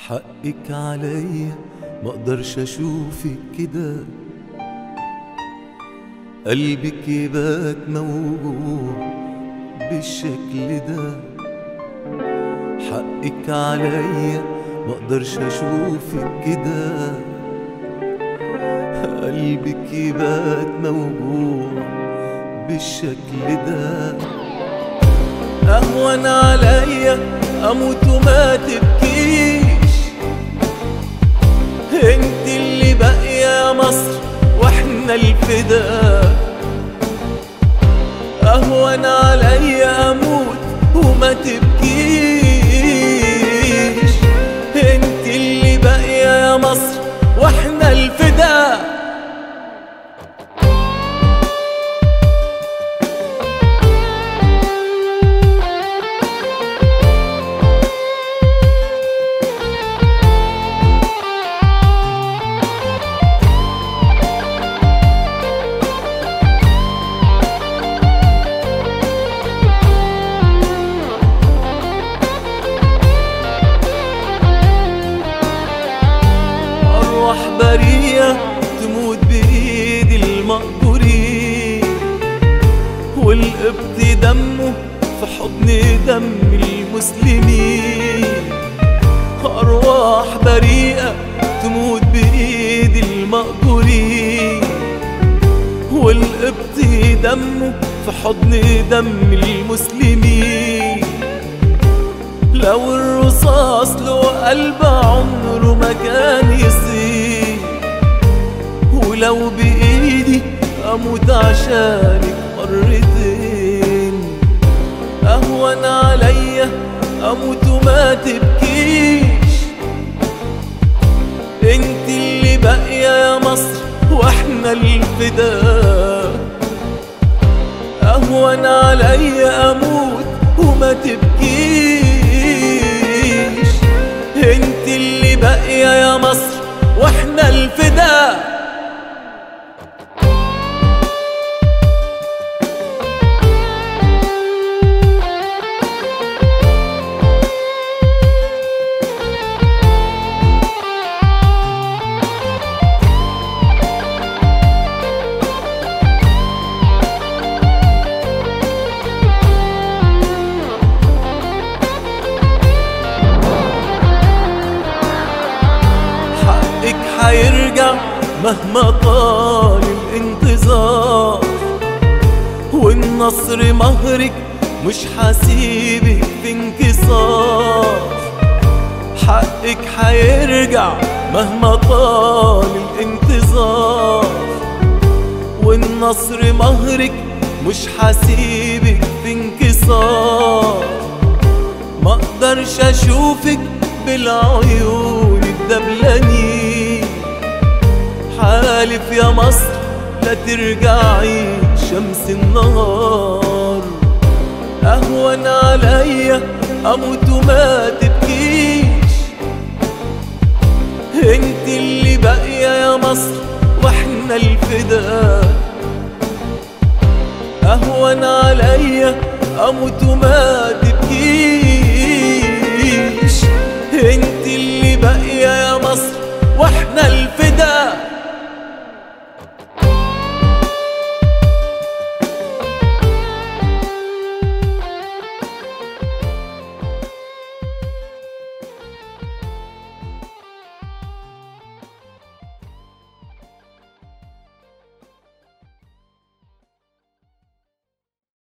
حقك عليا مقدرش اشوفك كده، قلبك يبات موجوع بالشكل ده. حقك عليا مقدرش اشوفك كده، قلبك يبات موجوع بالشكل ده. اهون عليا اموت وما تبكيش، انت اللي باقية يا مصر واحنا الفدا. اهون عليا اموت وما تبكيش، انت اللي باقية يا مصر واحنا الفدا. برية تموت بإيد المقبورين، والقبط دمه في حضن دم المسلمين. أرواح بريئة تموت بإيد المقبورين، والقبط دمه في حضن دم المسلمين. لو الرصاص له قلب عمره ما كان يصير، ولو بإيدي أموت عشانك مرتين. أهون عليا أموت وما تبكيش، انت اللي باقية يا مصر واحنا الفدا. أهون عليا أموت وما تبكيش، انت اللي باقية يا مصر واحنا الفدا. هيرجع مهما طال الانتظار، والنصر مهرك مش حسيبك في انكسار. حقك هيرجع مهما طال الانتظار، والنصر مهرك مش حسيبك في انكسار. مقدرش اشوفك بالعيون الدبلانين، حالف يا مصر لا ترجعي شمس النهار. أهون عليا أموت وما تبكيش، انت اللي باقية يا مصر واحنا الفدا. أهون عليا أموت وما تبكيش، انت اللي باقية يا مصر واحنا الفدا.